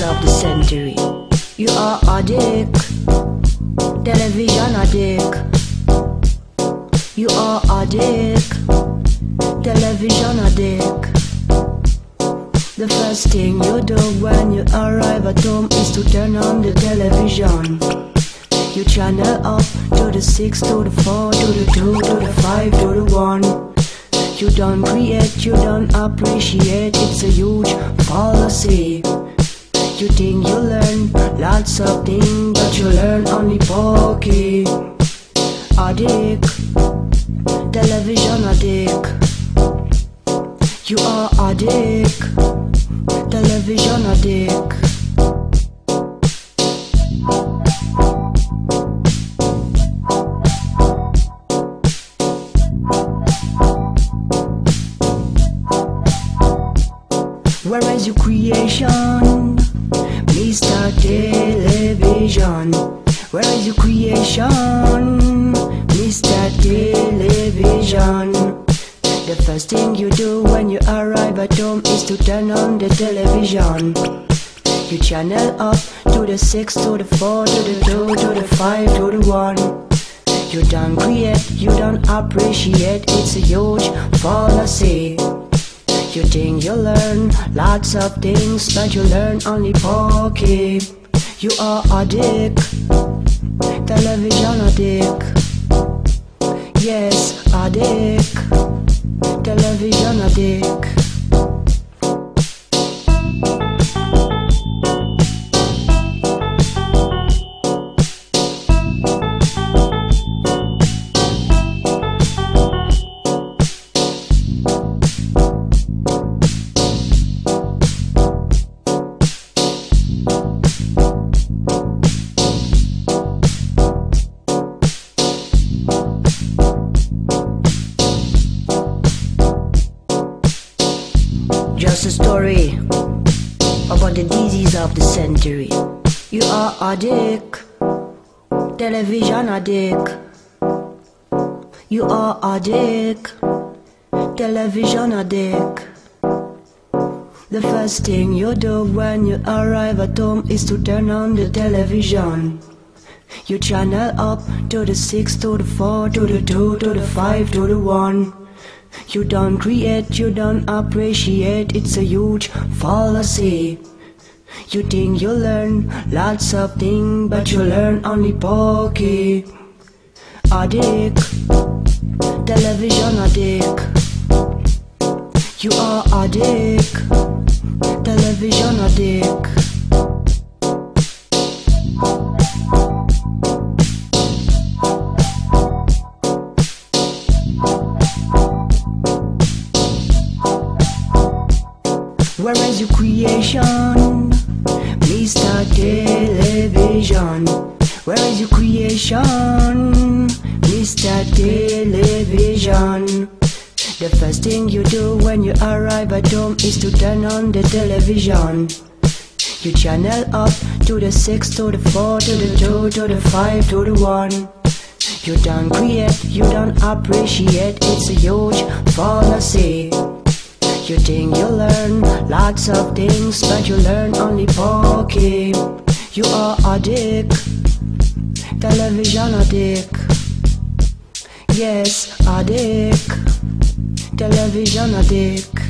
of the century. You are addict, television addict. You are addict, television addict. The first thing you do when you arrive at home is to turn on the television. You channel up to the 6, to the 4, to the 2, to the 5, to the 1. You don't create, you don't appreciate, it's a huge fallacy. You think you learn lots of things, but you learn only pokey. Addict, television addict. You are addict, television addict. Where is your creation, Mr. Television? Where is your creation, Mr. Television? The first thing you do when you arrive at home is to turn on the television. You channel up to the 6, to the 4, to the 2, to the 5, to the 1. You don't create, you don't appreciate, it's a huge fallacy. You think you learn lots of things, but you learn only pokey. You are addict, television addict. Yes, addict, television addict. Just a story about the disease of the century. You are addict, television addict. You are addict, television addict. The first thing you do when you arrive at home is to turn on the television. You channel up to the 6, to the 4, to the 2, to the 5, to the 1. You don't create, you don't appreciate, it's a huge fallacy. You think you learn lots of things, but you learn only pokey. Addict, television addict. You are addict, television addict. Where is your creation, Mr. Television? Where is your creation, Mr. Television? The first thing you do when you arrive at home is to turn on the television. You channel up to the 6, to the 4, to the 2, to the 5, to the 1. You don't create, you don't appreciate, it's a huge fallacy. You think you learn lots of things, but you learn only pokey. You are addict, television addict. Yes, addict, television addict.